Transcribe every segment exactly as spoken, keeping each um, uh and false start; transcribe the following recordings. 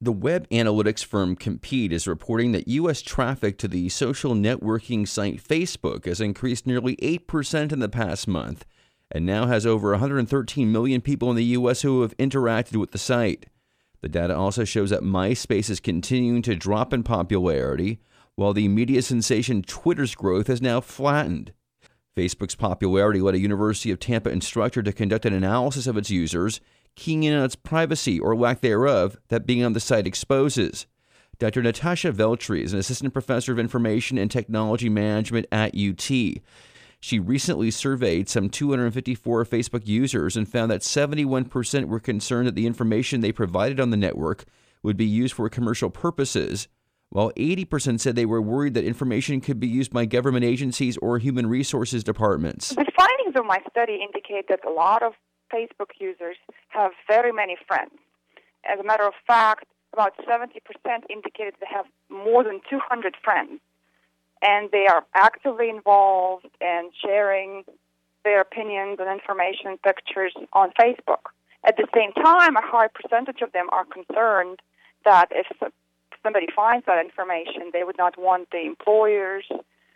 The web analytics firm Compete is reporting that U S traffic to the social networking site Facebook has increased nearly eight percent in the past month and now has over one hundred thirteen million people in the U S who have interacted with the site. The data also shows that MySpace is continuing to drop in popularity, while the media sensation Twitter's growth has now flattened. Facebook's popularity led a University of Tampa instructor to conduct an analysis of its users, keying in on its privacy or lack thereof that being on the site exposes. Doctor Natasha Veltri is an assistant professor of information and technology management at U T. She recently surveyed some two hundred fifty-four Facebook users and found that seventy-one percent were concerned that the information they provided on the network would be used for commercial purposes, while eighty percent said they were worried that information could be used by government agencies or human resources departments. The findings of my study indicate that a lot of Facebook users have very many friends. As a matter of fact, about seventy percent indicated they have more than two hundred friends, and they are actively involved in sharing their opinions and information, pictures on Facebook. At the same time, a high percentage of them are concerned that if somebody finds that information, they would not want the employers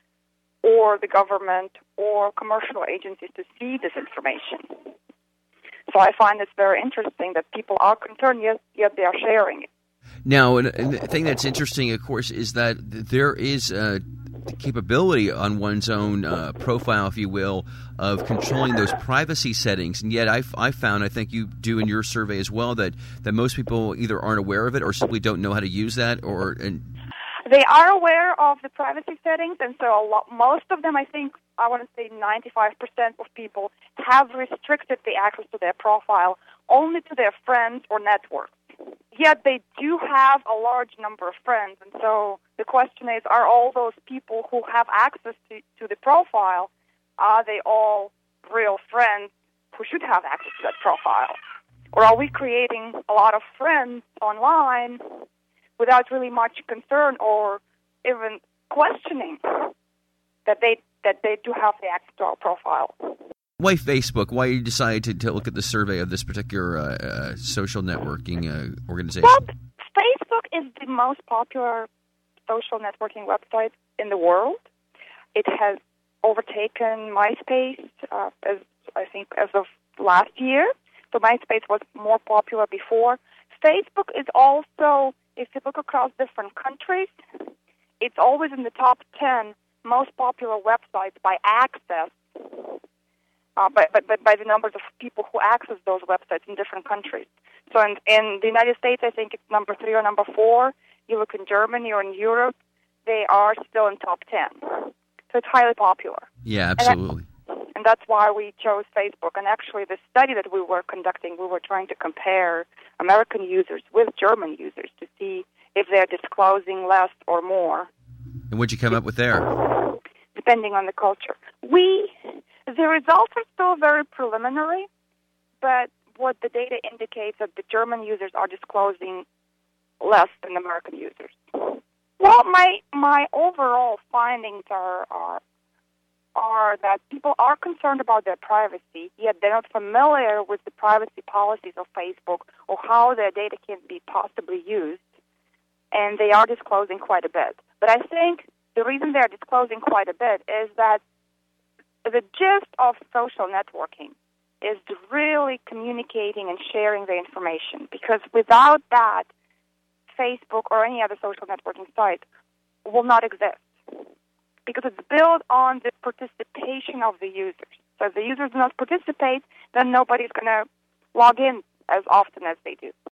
or the government or commercial agencies to see this information. So I find it's very interesting that people are concerned, yet, yet they are sharing it. Now, and, and the thing that's interesting, of course, is that there is a capability on one's own uh, profile, if you will, of controlling those privacy settings. And yet I, I found, I think you do in your survey as well, that, that most people either aren't aware of it or simply don't know how to use that. or and They are aware of the privacy settings, and so a lot, most of them, I think, I want to say ninety-five percent of people have restricted the access to their profile only to their friends or networks. Yet they do have a large number of friends, and so the question is, are all those people who have access to, to the profile, are they all real friends who should have access to that profile? Or are we creating a lot of friends online without really much concern or even questioning that they that they do have the access to our profile? Why Facebook? Why you decided to, to look at the survey of this particular uh, uh, social networking uh, organization? Well, Facebook is the most popular social networking website in the world. It has overtaken MySpace, uh, as I think, as of last year. So MySpace was more popular before. Facebook is also, if you look across different countries, it's always in the top ten most popular websites by access, uh, by, by, by the numbers of people who access those websites in different countries. So in, in the United States, I think it's number three or number four. You look in Germany or in Europe, they are still in top ten. So it's highly popular. Yeah, absolutely. And, that, and that's why we chose Facebook. And actually, the study that we were conducting, we were trying to compare American users with German users to see if they're disclosing less or more. And what'd you come up with there? Depending on the culture. We, the results are still very preliminary, but what the data indicates that the German users are disclosing less than American users. Well, my my overall findings are, are are that people are concerned about their privacy, yet they're not familiar with the privacy policies of Facebook or how their data can be possibly used, and they are disclosing quite a bit. But I think the reason they're disclosing quite a bit is that the gist of social networking is really communicating and sharing the information, because without that, Facebook or any other social networking site will not exist, because it's built on the participation of the users. So if the users do not participate, then nobody's going to log in as often as they do.